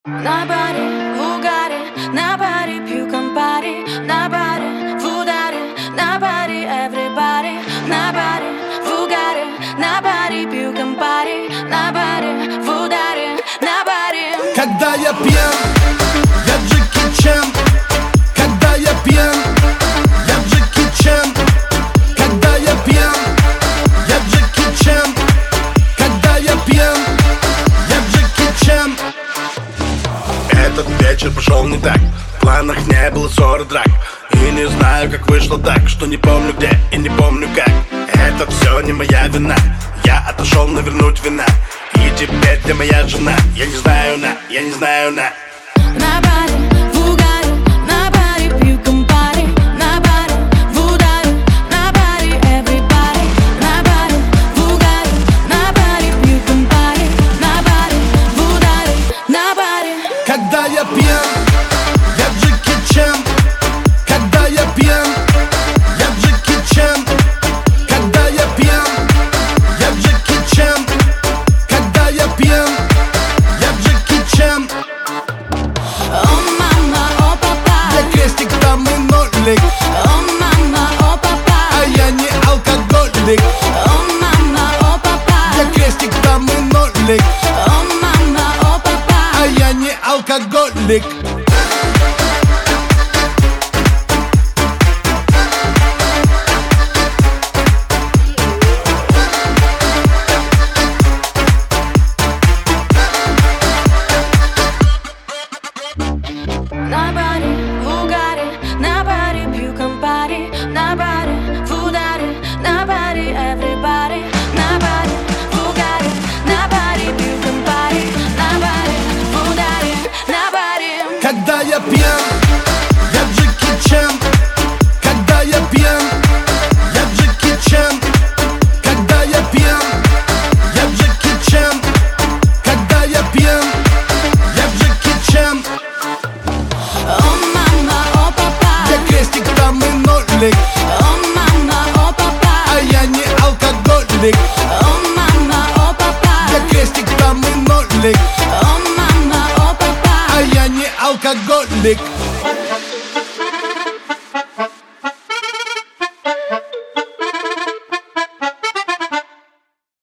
Nobody who got it, nobody you can party, nobody who got it, nobody everybody, nobody who got it, nobody you can party, nobody who got it, nobody. Когда я пьян, я Джеки Чан. Когда я пьян, я Джеки Чан. Когда я пьян, я Джеки Чан. Когда я пьян, я Джеки Чан. Этот вечер пошел не так, в планах не было ссор и драк. И не знаю, как вышло так, что не помню где и не помню как. Это все не моя вина, я отошел навернуть вина. И теперь ты моя жена, я не знаю на, я не знаю на. Nobody who got it, nobody you can party, nobody who got it, nobody everybody, nobody who got it, nobody you can party, nobody who got it, nobody. Когда я пьян, я Джеки Чан. Когда я пьян, я Джеки Чан. Когда я пьян, я Джеки Чан. Когда я пьян, я Джеки Чан. О мама, о папа, Я крестик, там и нолик. о мама, о папа, А я не алкоголик. о мама, о папа, Я крестик, там и нолик. о мама, о папа. А я не алкоголик. Nobody who got it, nobody you can party, nobody who got it, nobody everybody, nobody who got it, nobody you can party, nobody who got it, nobody. Когда я пьян, я Джеки Чан. Когда я пьян, я Джеки Чан. Когда я пьян, я Джеки Чан. Когда я пьян, я Джеки Чан. О мама, о папа, Я крестик, там и нолик. о мама, о папа, А я не алкоголик. о мама, о папа, Я крестик, там и нолик. о мама, о папа. А я не алкоголик.